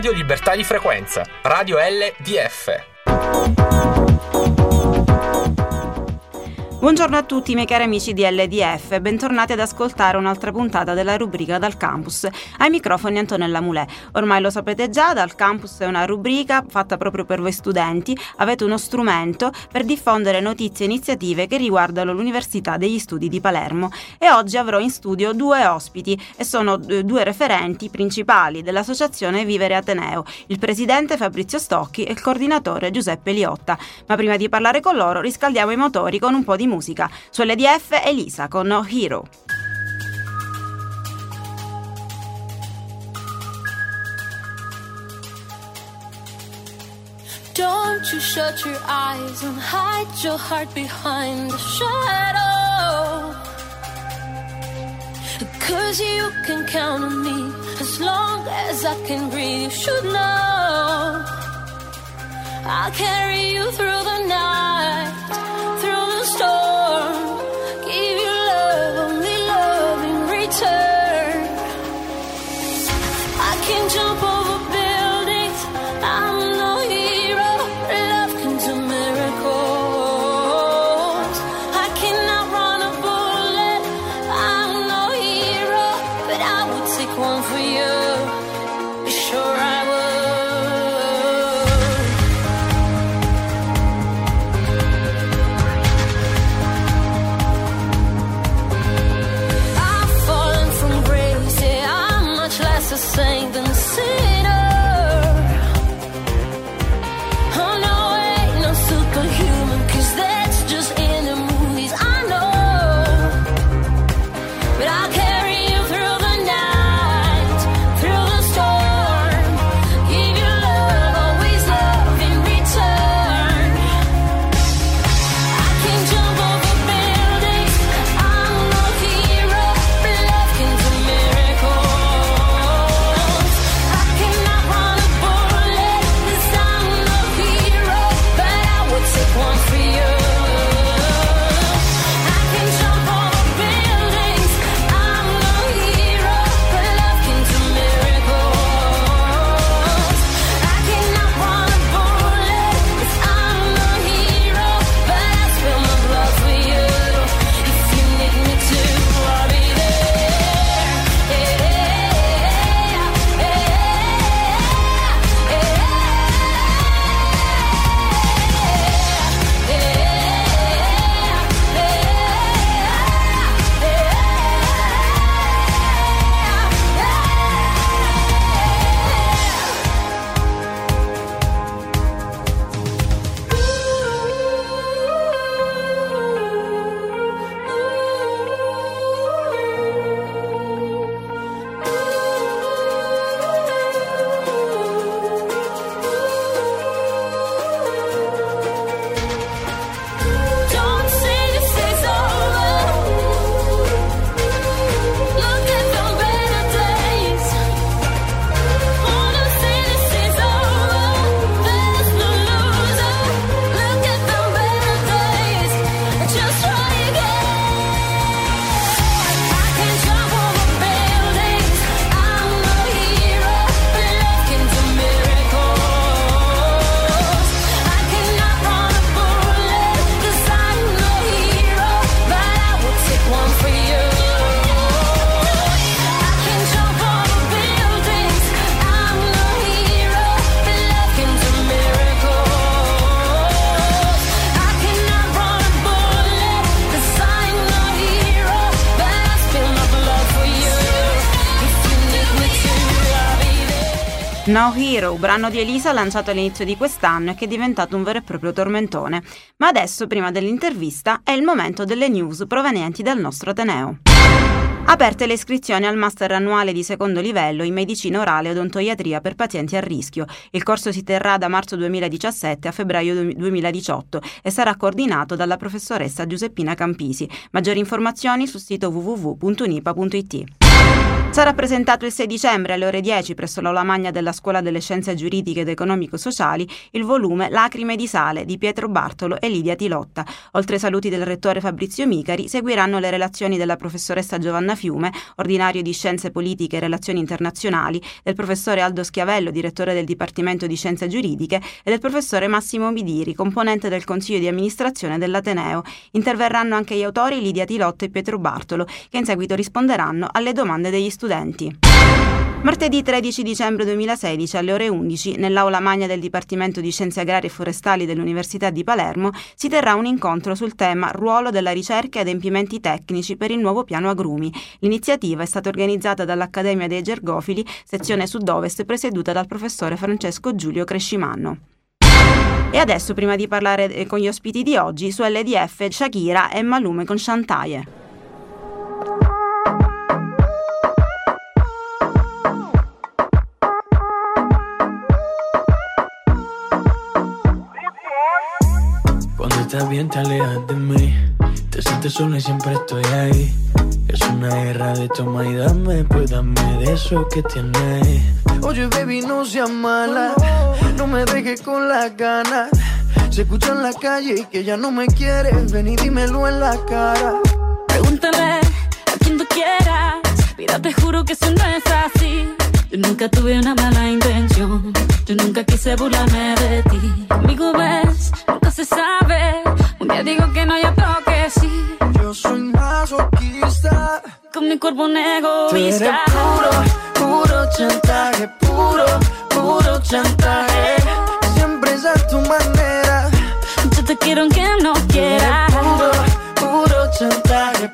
Radio Libertà di Frequenza, Radio LDF. Buongiorno a tutti miei cari amici di LDF e bentornati ad ascoltare un'altra puntata della rubrica Dal Campus. Ai microfoni Antonella Mulè. Ormai lo sapete già, Dal Campus è una rubrica fatta proprio per voi studenti. Avete uno strumento per diffondere notizie e iniziative che riguardano l'Università degli Studi di Palermo. E oggi avrò in studio due ospiti e sono due referenti principali dell'associazione Vivere Ateneo, il presidente Fabrizio Stocchi e il coordinatore Giuseppe Liotta. Ma prima di parlare con loro riscaldiamo i motori con un po' di musica. Su LDF Elisa con No Hero. Don't you shut your eyes and hide your heart behind the shadow, 'cause you can count on me as long as I can breathe. You should know I'll carry you through the night, through the storm, give you love, only love in return. I can jump over buildings, I'm no hero, love can do miracles. I cannot run a bullet, I'm no hero, but I would take one for you, sure I would. A saint than a sinner. Oh no, ain't no superhuman, 'cause that's just in the movies, I know. But I'll carry you through the night, through the storm, give you love, always love in return. I can jump over buildings, I'm no hero, but love can do miracles. One for you. I can jump over buildings, I'm no hero, but love can do miracles. I cannot run a bullet, 'cause I'm no hero, but I spill my blood for you. If you need me to, I'll be there. Don't say this is over. Look at the better days. Oh, don't say this is over. There's no loser. Look at the better days. Just try again. I can jump over buildings, I'm no hero, but love can do miracles. I cannot run a bullet, 'cause I'm no hero, but I will take one for you. I can jump over buildings, I'm no hero, but love can do miracles. I cannot run a bullet, 'cause I'm no hero, but I spill my blood for you. If you need me to, I'll be there. No Hero, brano di Elisa lanciato all'inizio di quest'anno e che è diventato un vero e proprio tormentone. Ma adesso, prima dell'intervista, è il momento delle news provenienti dal nostro Ateneo. Aperte le iscrizioni al master annuale di secondo livello in medicina orale e odontoiatria per pazienti a rischio. Il corso si terrà da marzo 2017 a febbraio 2018 e sarà coordinato dalla professoressa Giuseppina Campisi. Maggiori informazioni sul sito www.unipa.it. Sarà presentato il 6 dicembre alle ore 10 presso l'Aula Magna della Scuola delle Scienze Giuridiche ed Economico-Sociali il volume Lacrime di sale di Pietro Bartolo e Lidia Tilotta. Oltre ai saluti del rettore Fabrizio Micari, seguiranno le relazioni della professoressa Giovanna Fiume, ordinario di Scienze Politiche e Relazioni Internazionali, del professore Aldo Schiavello, direttore del Dipartimento di Scienze Giuridiche, e del professore Massimo Midiri, componente del Consiglio di amministrazione dell'Ateneo. Interverranno anche gli autori Lidia Tilotta e Pietro Bartolo, che in seguito risponderanno alle domande degli studenti. Martedì 13 dicembre 2016 alle ore 11 nell'aula magna del Dipartimento di Scienze Agrarie e Forestali dell'Università di Palermo si terrà un incontro sul tema Ruolo della ricerca e adempimenti tecnici per il nuovo piano agrumi. L'iniziativa è stata organizzata dall'Accademia dei Gergofili, sezione sud-ovest, presieduta dal professore Francesco Giulio Crescimanno. E adesso, prima di parlare con gli ospiti di oggi, su LDF Shakira e Malume con Shantaye. Cuando estás bien te alejas de mí, te sientes sola y siempre estoy ahí. Es una guerra de toma y dame, pues dame de eso que tienes. Oye baby, no seas mala, no me dejes con las ganas. Se escucha en la calle y que ya no me quieres, ven y dímelo en la cara. Pregúntale a quien tú quieras, mira te juro que eso no es así. Yo nunca tuve una mala intención, yo nunca quise burlarme de ti. Conmigo ves, nunca se sabe, un día digo que no y otro que sí. Yo soy masoquista, con mi cuerpo un tú eres egoísta. puro chantaje, puro chantaje. Siempre es a tu manera. Yo te quiero aunque no Tú eres quieras. puro chantaje,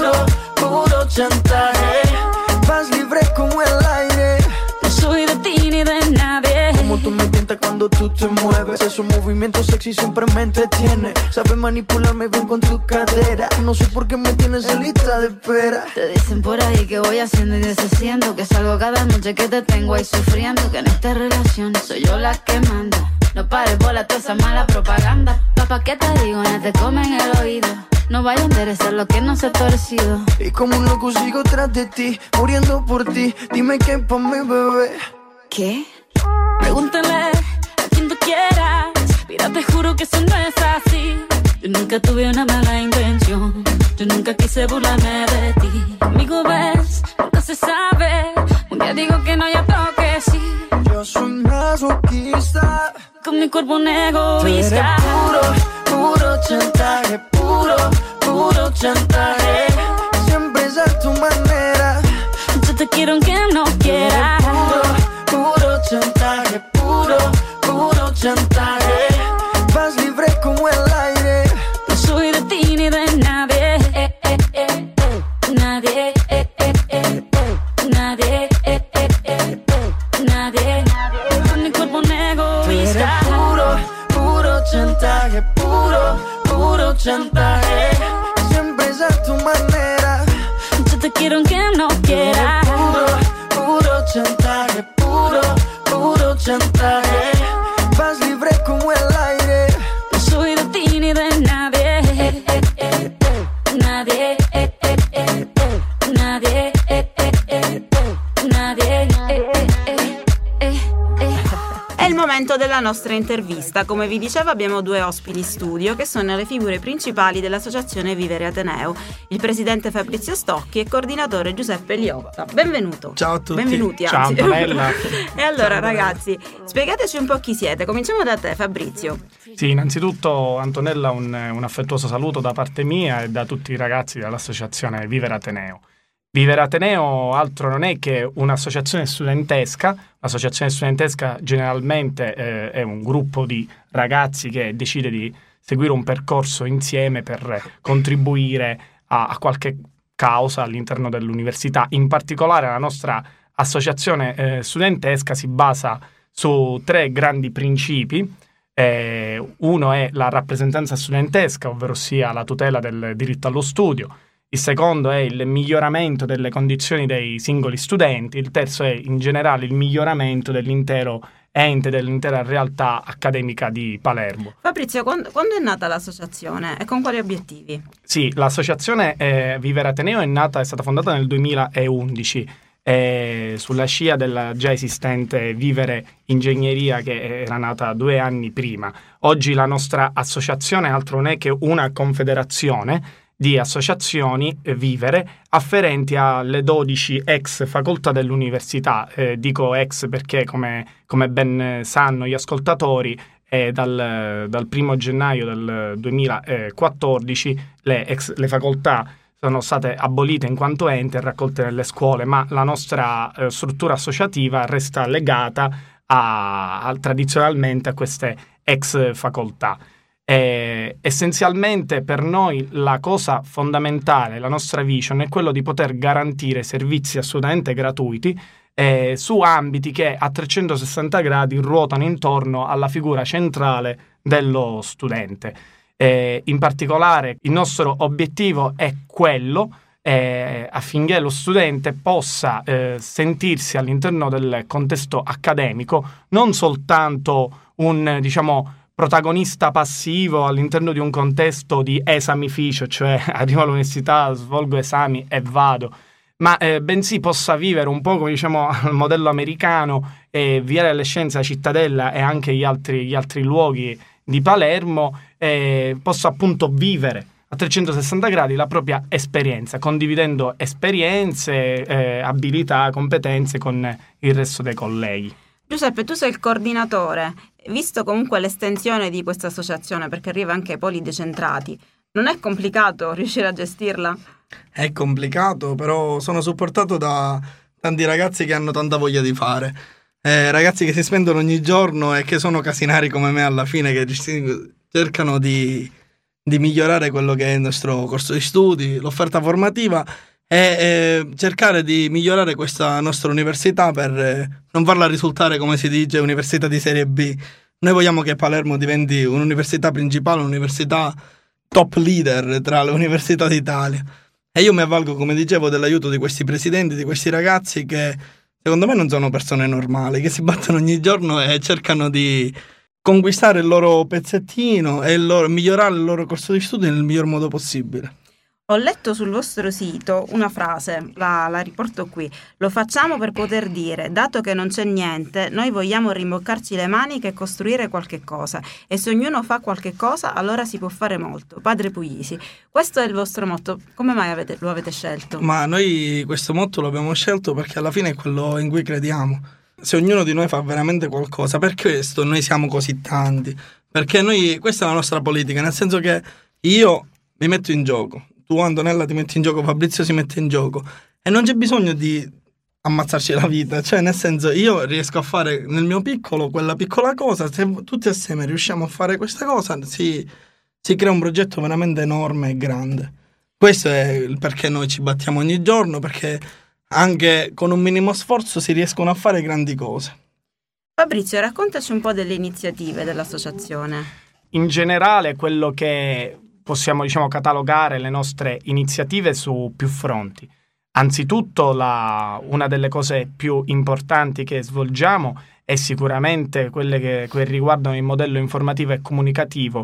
puro chantaje. Vas libre como el aire. No soy de ti ni de nadie. Como tú me tientas cuando tú te mueves. Esos movimientos sexy siempre me entretiene. Sabes manipularme bien con tu cadera. No sé por qué me tienes en lista de espera. Te dicen por ahí que voy haciendo y deshaciendo, que salgo cada noche que te tengo ahí sufriendo, que en esta relación soy yo la que manda. No pares bola toda esa mala propaganda. Papá, ¿qué te digo? No te comen el oído. No vaya a enderezar lo que no se ha torcido. Y como un loco sigo tras de ti, muriendo por ti. Dime qué pa' mi bebé. ¿Qué? Pregúntale a quien tú quieras, mira te juro que eso no es así. Yo nunca tuve una mala intención, yo nunca quise burlarme de ti. Conmigo ves, nunca se sabe, un día digo que no y otro que sí. Yo soy masoquista, con mi cuerpo un tú eres egoísta. puro chantaje, puro chantaje. Siempre es a tu manera. Yo te quiero aunque no quieras. Puro chantaje, puro chantaje. Vas libre como el aire. No soy de ti ni de nadie. Nadie. Nadie. Nadie. Con mi cuerpo un Tú eres egoísta. puro chantaje, puro chantaje. Siempre es a tu manera. Yo te quiero aunque no quieras. Puro chantaje, puro chantaje. Vas libre como el aire. No soy de ti ni de nadie. Nadie. Nadie. Nadie. È il momento della nostra intervista. Come vi dicevo, abbiamo due ospiti in studio che sono le figure principali dell'associazione Vivere Ateneo, il presidente Fabrizio Stocchi e il coordinatore Giuseppe Liotta. Benvenuto. Ciao a tutti. Benvenuti, Ciao anzi. Antonella. E allora ragazzi, spiegateci un po' chi siete. Cominciamo da te, Fabrizio. Sì, innanzitutto Antonella un affettuoso saluto da parte mia e da tutti i ragazzi dell'associazione Vivere Ateneo. Vivere Ateneo altro non è che un'associazione studentesca. L'associazione studentesca generalmente è un gruppo di ragazzi che decide di seguire un percorso insieme per contribuire a qualche causa all'interno dell'università. In particolare la nostra associazione studentesca si basa su 3 grandi principi. Uno è la rappresentanza studentesca, ovvero sia la tutela del diritto allo studio. Il secondo è il miglioramento delle condizioni dei singoli studenti. Il terzo è in generale il miglioramento dell'intero ente, dell'intera realtà accademica di Palermo. Fabrizio, quando è nata l'associazione e con quali obiettivi? Sì, l'associazione Vivere Ateneo è stata fondata nel 2011 sulla scia della già esistente Vivere Ingegneria, che era nata 2 anni prima. Oggi la nostra associazione altro non è che una confederazione di associazioni Vivere afferenti alle 12 ex facoltà dell'università. Dico ex perché, come ben sanno gli ascoltatori, dal 1 gennaio del 2014 le facoltà sono state abolite in quanto ente e raccolte nelle scuole, ma la nostra struttura associativa resta legata tradizionalmente a queste ex facoltà. Essenzialmente per noi la cosa fondamentale, la nostra vision, è quello di poter garantire servizi assolutamente gratuiti su ambiti che a 360 gradi ruotano intorno alla figura centrale dello studente. In particolare il nostro obiettivo è quello affinché lo studente possa sentirsi all'interno del contesto accademico non soltanto un, protagonista passivo all'interno di un contesto di esamificio, cioè arrivo all'università, svolgo esami e vado, ma bensì possa vivere un po' come al modello americano, Viale delle Scienze, la Cittadella e anche gli altri luoghi di Palermo, possa appunto vivere a 360 gradi la propria esperienza, condividendo esperienze, abilità, competenze con il resto dei colleghi. Giuseppe, tu sei il coordinatore. Visto comunque l'estensione di questa associazione, perché arriva anche ai poli decentrati, non è complicato riuscire a gestirla? È complicato, però sono supportato da tanti ragazzi che hanno tanta voglia di fare. Ragazzi che si spendono ogni giorno e che sono casinari come me alla fine, che cercano di migliorare quello che è il nostro corso di studi, l'offerta formativa, e cercare di migliorare questa nostra università per non farla risultare, come si dice, università di serie B. Noi vogliamo che Palermo diventi un'università principale, un'università top leader tra le università d'Italia. E io mi avvalgo, come dicevo, dell'aiuto di questi presidenti, di questi ragazzi che secondo me non sono persone normali, che si battono ogni giorno e cercano di conquistare il loro pezzettino e migliorare il loro corso di studio nel miglior modo possibile. Ho letto sul vostro sito una frase, la riporto qui. Lo facciamo per poter dire, dato che non c'è niente, noi vogliamo rimboccarci le maniche e costruire qualche cosa. E se ognuno fa qualche cosa, allora si può fare molto. Padre Puglisi, questo è il vostro motto. Come mai lo avete scelto? Ma noi questo motto lo abbiamo scelto perché alla fine è quello in cui crediamo. Se ognuno di noi fa veramente qualcosa, per questo noi siamo così tanti. Perché questa è la nostra politica, nel senso che io mi metto in gioco. Tu, Antonella, ti metti in gioco, Fabrizio si mette in gioco e non c'è bisogno di ammazzarci la vita, cioè nel senso io riesco a fare nel mio piccolo quella piccola cosa, se tutti assieme riusciamo a fare questa cosa si crea un progetto veramente enorme e grande. Questo è il perché noi ci battiamo ogni giorno, perché anche con un minimo sforzo si riescono a fare grandi cose. Fabrizio, raccontaci un po' delle iniziative dell'associazione. In generale quello che possiamo catalogare le nostre iniziative su più fronti. Anzitutto una delle cose più importanti che svolgiamo è sicuramente quelle che riguardano il modello informativo e comunicativo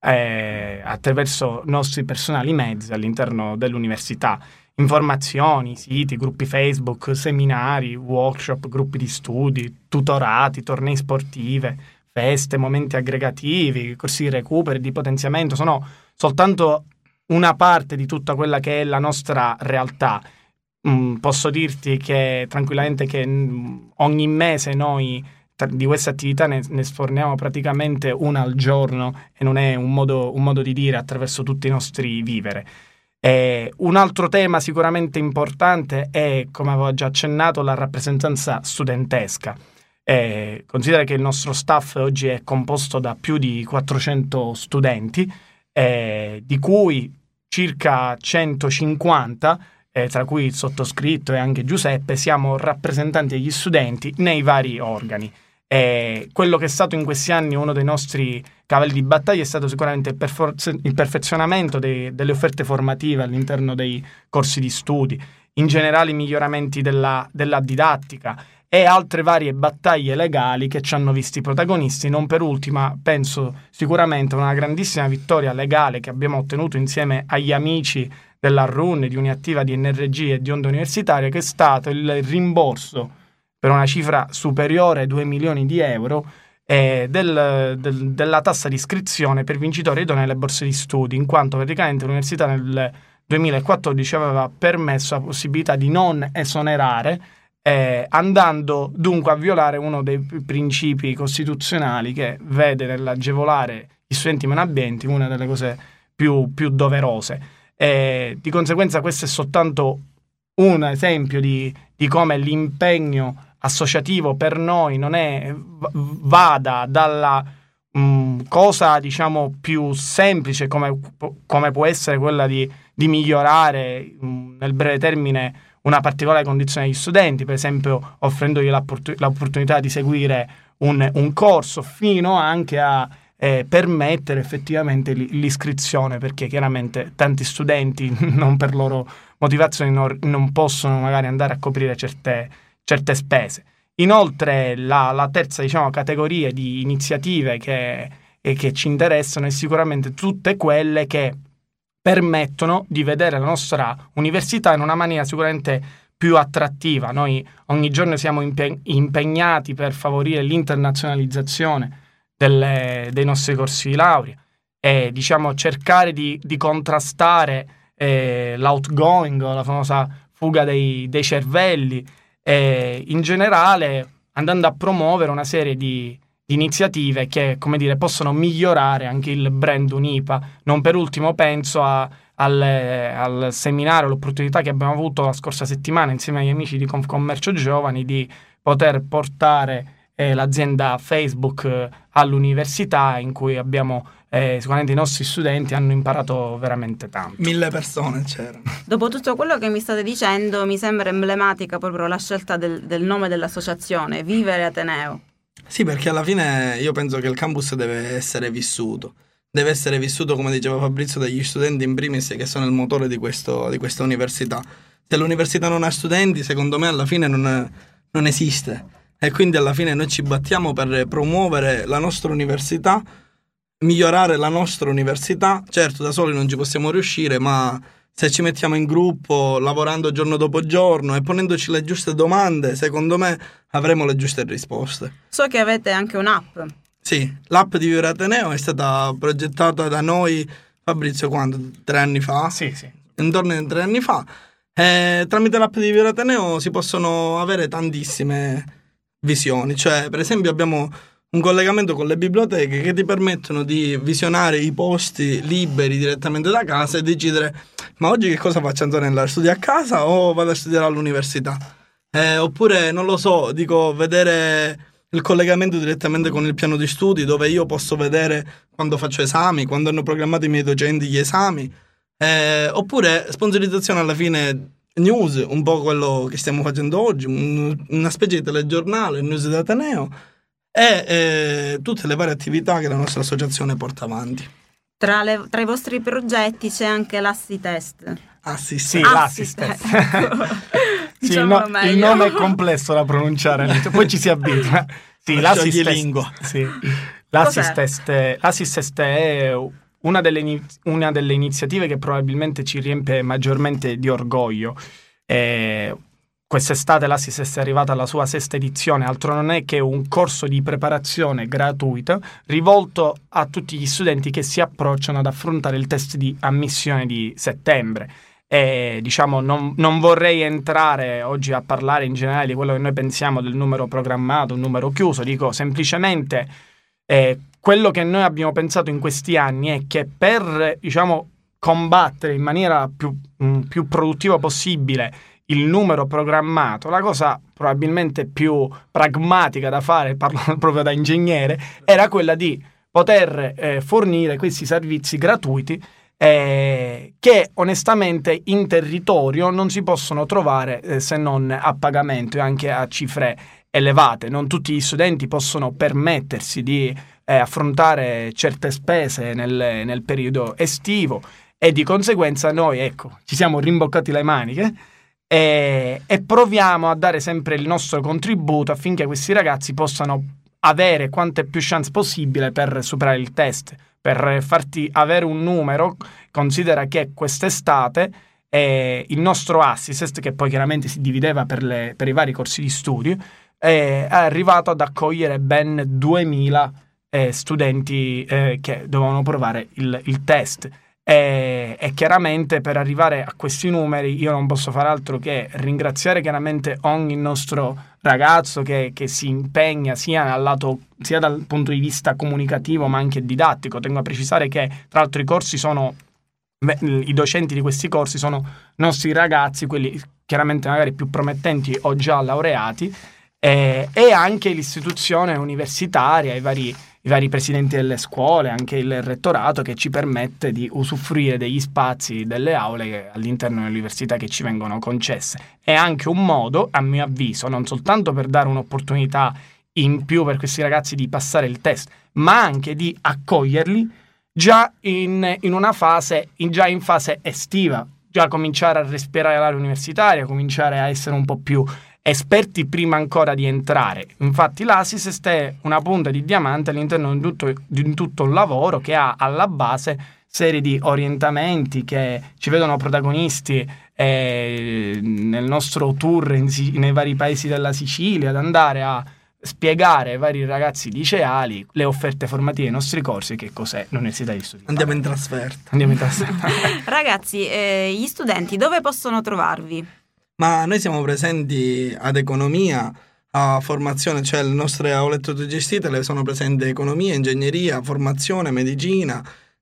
attraverso nostri personali mezzi all'interno dell'università. Informazioni, siti, gruppi Facebook, seminari, workshop, gruppi di studi, tutorati, tornei sportive, feste, momenti aggregativi, corsi di recupero e di potenziamento sono soltanto una parte di tutta quella che è la nostra realtà. Posso dirti che tranquillamente che ogni mese noi di queste attività ne sforniamo praticamente una al giorno e non è un modo di dire attraverso tutti i nostri vivere. Un altro tema sicuramente importante è, come avevo già accennato, la rappresentanza studentesca. Considera che il nostro staff oggi è composto da più di 400 studenti, di cui circa 150, tra cui il sottoscritto e anche Giuseppe, siamo rappresentanti degli studenti nei vari organi. Quello che è stato in questi anni uno dei nostri cavalli di battaglia è stato sicuramente il perfezionamento delle offerte formative all'interno dei corsi di studi, in generale i miglioramenti della didattica e altre varie battaglie legali che ci hanno visti protagonisti. Non per ultima, penso sicuramente a una grandissima vittoria legale che abbiamo ottenuto insieme agli amici della RUN, di Uniattiva, di NRG e di Onda Universitaria, che è stato il rimborso per una cifra superiore ai 2 milioni di euro della tassa di iscrizione per vincitori idonei alle borse di studi, in quanto praticamente l'università nel 2014 aveva permesso la possibilità di non esonerare, andando dunque a violare uno dei principi costituzionali che vede nell'agevolare gli studenti meno abbienti una delle cose più doverose. Di conseguenza questo è soltanto un esempio di come l'impegno associativo per noi non vada dalla cosa, diciamo, più semplice come può essere quella di migliorare nel breve termine una particolare condizione degli studenti, per esempio offrendogli l'opportunità di seguire un corso, fino anche a permettere effettivamente l'iscrizione, perché chiaramente tanti studenti non per loro motivazioni non possono magari andare a coprire certe spese. Inoltre la terza, diciamo, categoria di iniziative che ci interessano è sicuramente tutte quelle che permettono di vedere la nostra università in una maniera sicuramente più attrattiva. Noi ogni giorno siamo impegnati per favorire l'internazionalizzazione dei nostri corsi di laurea e, diciamo, cercare di contrastare l'outgoing, la famosa fuga dei cervelli, e in generale andando a promuovere una serie di iniziative che, come dire, possono migliorare anche il brand Unipa. Non per ultimo penso al seminario, l'opportunità che abbiamo avuto la scorsa settimana insieme agli amici di Confcommercio Giovani di poter portare l'azienda Facebook all'università, in cui abbiamo sicuramente i nostri studenti hanno imparato veramente tanto. 1000 persone c'erano. Dopo tutto quello che mi state dicendo, mi sembra emblematica proprio la scelta del nome dell'associazione, Vivere Ateneo. Sì, perché alla fine io penso che il campus deve essere vissuto. Deve essere vissuto, come diceva Fabrizio, dagli studenti in primis, che sono il motore di questa università. Se l'università non ha studenti, secondo me alla fine non esiste. E quindi alla fine noi ci battiamo per promuovere la nostra università, migliorare la nostra università. Certo, da soli non ci possiamo riuscire, ma se ci mettiamo in gruppo, lavorando giorno dopo giorno e ponendoci le giuste domande, secondo me avremo le giuste risposte. So che avete anche un'app. Sì, l'app di Vivere Ateneo è stata progettata da noi, Fabrizio, quando? 3 anni fa? Sì. Intorno a 3 anni fa. E tramite l'app di Vivere Ateneo si possono avere tantissime visioni. Cioè, per esempio, abbiamo un collegamento con le biblioteche che ti permettono di visionare i posti liberi direttamente da casa e decidere: ma oggi che cosa faccio, Antonella? Studio a casa o vado a studiare all'università? Oppure, non lo so, vedere il collegamento direttamente con il piano di studi, dove io posso vedere quando faccio esami, quando hanno programmato i miei docenti gli esami. Oppure sponsorizzazione, alla fine news, un po' quello che stiamo facendo oggi, una specie di telegiornale, news d'Ateneo, e tutte le varie attività che la nostra associazione porta avanti. Tra i vostri progetti c'è anche l'Assitest. Sì, l'Assitest. Sì, il nome è complesso da pronunciare, poi ci si abitua. Sì, l'Assitest. Sì. L'Assitest è una delle iniziative che probabilmente ci riempie maggiormente di orgoglio. Quest'estate l'Assitest è arrivata alla sua 6ª edizione, altro non è che un corso di preparazione gratuito rivolto a tutti gli studenti che si approcciano ad affrontare il test di ammissione di settembre. Diciamo, non vorrei entrare oggi a parlare in generale di quello che noi pensiamo del numero programmato, un numero chiuso. Dico semplicemente quello che noi abbiamo pensato in questi anni è che per, diciamo, combattere in maniera più produttiva possibile il numero programmato, la cosa probabilmente più pragmatica da fare, parlo proprio da ingegnere, era quella di poter fornire questi servizi gratuiti che onestamente in territorio non si possono trovare se non a pagamento e anche a cifre elevate. Non tutti gli studenti possono permettersi di affrontare certe spese nel periodo estivo, e di conseguenza noi, ci siamo rimboccati le maniche e proviamo a dare sempre il nostro contributo affinché questi ragazzi possano avere quante più chance possibile per superare il test. Per farti avere un numero, considera che quest'estate il nostro Assist, che poi chiaramente si divideva per i vari corsi di studio, è arrivato ad accogliere ben 2000 studenti che dovevano provare il test. E chiaramente per arrivare a questi numeri io non posso fare altro che ringraziare chiaramente ogni nostro ragazzo che si impegna sia dal punto di vista comunicativo ma anche didattico. Tengo a precisare che tra l'altro i docenti di questi corsi sono nostri ragazzi, quelli chiaramente magari più promettenti o già laureati, e anche l'istituzione universitaria, i vari presidenti delle scuole, anche il rettorato, che ci permette di usufruire degli spazi, delle aule all'interno dell'università che ci vengono concesse. È anche un modo, a mio avviso, non soltanto per dare un'opportunità in più per questi ragazzi di passare il test, ma anche di accoglierli già in fase estiva, già cominciare a respirare l'aria universitaria, cominciare a essere un po' più esperti prima ancora di entrare. Infatti l'Assist è una punta di diamante all'interno di tutto un lavoro che ha alla base serie di orientamenti che ci vedono protagonisti nel nostro tour nei vari paesi della Sicilia, ad andare a spiegare ai vari ragazzi liceali le offerte formative dei nostri corsi, che cos'è l'Università di Studi. Andiamo in trasferta. Ragazzi, gli studenti dove possono trovarvi? Ma noi siamo presenti ad Economia, a formazione, cioè le nostre aulette autogestite le sono presenti Economia, Ingegneria, Formazione, Medicina,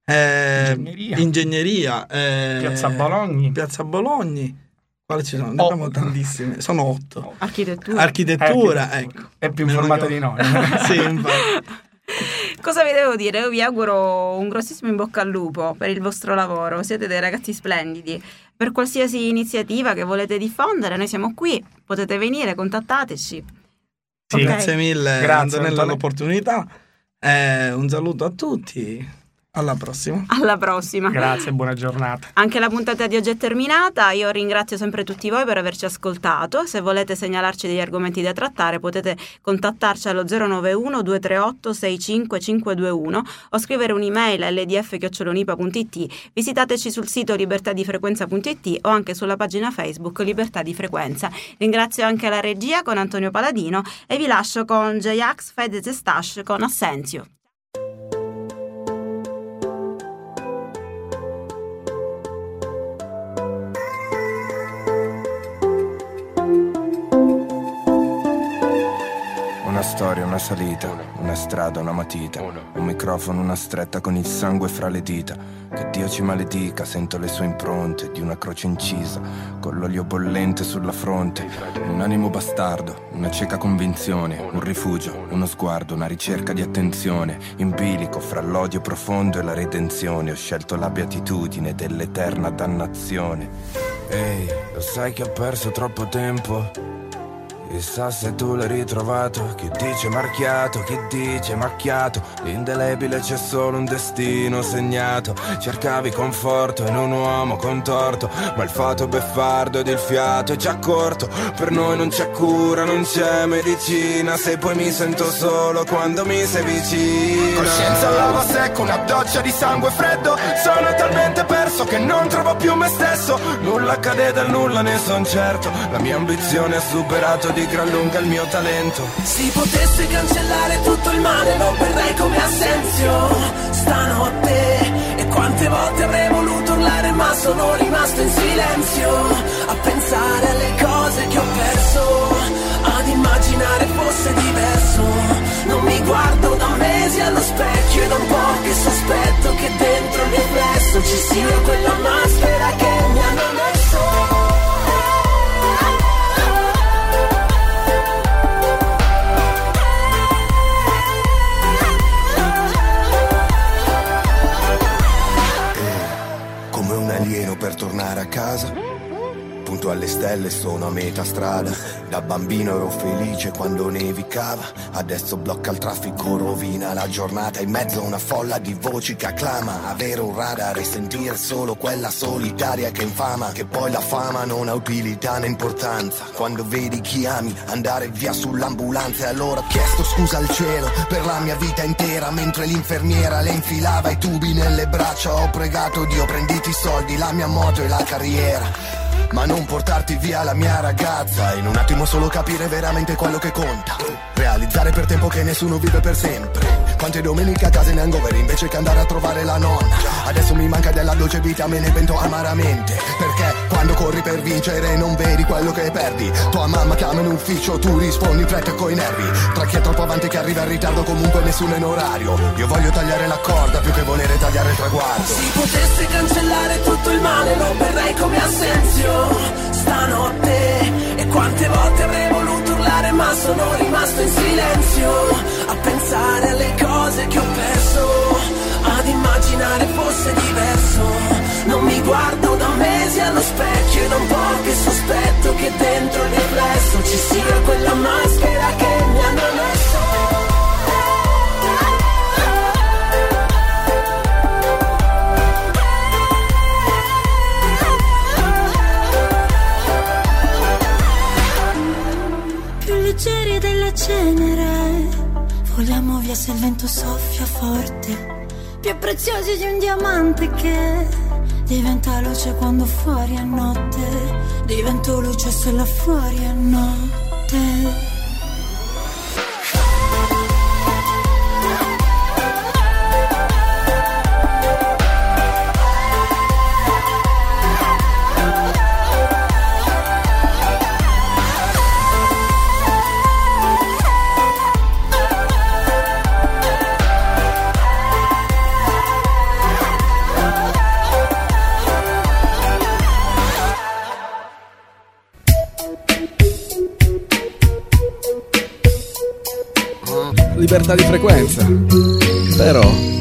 Ingegneria, Piazza Bologna. Quali ci sono? Ne abbiamo tantissime, sono 8. Architettura, ecco. È più informata di noi. Sì, infatti. Cosa vi devo dire? Io vi auguro un grossissimo in bocca al lupo per il vostro lavoro, siete dei ragazzi splendidi. Per qualsiasi iniziativa che volete diffondere, noi siamo qui, potete venire, contattateci. Sì, okay. Grazie mille, grazie Antonella, l'opportunità. Un saluto a tutti. Alla prossima. Grazie, buona giornata. Anche la puntata di oggi è terminata. Io ringrazio sempre tutti voi per averci ascoltato. Se volete segnalarci degli argomenti da trattare, potete contattarci allo 091 238 65521 o scrivere un'email a ldf@unipa.it. Visitateci sul sito libertadifrequenza.it o anche sulla pagina Facebook Libertà di Frequenza. Ringrazio anche la regia con Antonio Paladino e vi lascio con J-Ax, Fedez e Stash con Assenzio. Una storia, una salita, una strada, una matita, un microfono, una stretta con il sangue fra le dita. Che Dio ci maledica, sento le sue impronte di una croce incisa, con l'olio bollente sulla fronte. Un animo bastardo, una cieca convinzione, un rifugio, uno sguardo, una ricerca di attenzione. In bilico fra l'odio profondo e la redenzione, ho scelto la beatitudine dell'eterna dannazione. Ehi, lo sai che ho perso troppo tempo? Chissà se tu l'hai ritrovato. Chi dice marchiato, chi dice macchiato. L'indelebile c'è solo un destino segnato. Cercavi conforto in un uomo contorto, ma il fato beffardo ed il fiato è già corto. Per noi non c'è cura, non c'è medicina, se poi mi sento solo quando mi sei vicina. Coscienza lava secco, una doccia di sangue freddo. Sono talmente perso che non trovo più me stesso. Nulla accade dal nulla, ne son certo. La mia ambizione ha superato di gran lunga il mio talento. Si potesse cancellare tutto il male, non verrei come Assenzio stanotte. E quante volte avrei voluto urlare, ma sono rimasto in silenzio a pensare alle cose che ho perso, ad immaginare fosse diverso. Non mi guardo da mesi allo specchio e da un po' che sospetto che dentro il riflesso ci sia quella maschera che mi hanno messo. pelle sono a metà strada. Da bambino ero felice quando nevicava, adesso blocca il traffico, rovina la giornata. In mezzo a una folla di voci che acclama, avere un radar e sentire solo quella solitaria che infama. Che poi la fama non ha utilità né importanza quando vedi chi ami andare via sull'ambulanza. E allora ho chiesto scusa al cielo per la mia vita intera, mentre l'infermiera le infilava i tubi nelle braccia. Ho pregato Dio, prenditi i soldi, la mia moto e la carriera, ma non portarti via la mia ragazza. In un attimo solo capire veramente quello che conta, realizzare per tempo che nessuno vive per sempre. Quante domeniche a casa in hangover invece che andare a trovare la nonna. Adesso mi manca della dolce vita, me ne pento amaramente, perché quando corri per vincere non vedi quello che perdi. Tua mamma chiama in ufficio, tu rispondi in fretta coi nervi. Tra chi è troppo avanti che arriva in ritardo, comunque nessuno è in orario. Io voglio tagliare la corda più che volere tagliare il traguardo. Si potesse cancellare tutto il male non verrei come Assenzio stanotte. E quante volte avrei voluto urlare ma sono rimasto in silenzio, a pensare alle cose che ho perso, ad immaginare fosse diverso. Non mi guardo da mesi allo specchio e da un po' che sospetto che dentro il riflesso ci sia quella maschera che mi hanno messo. Leggeri della cenere, voliamo via se il vento soffia forte, più preziosi di un diamante che diventa luce quando fuori è notte, divento luce se là fuori è notte. Libertà di frequenza, però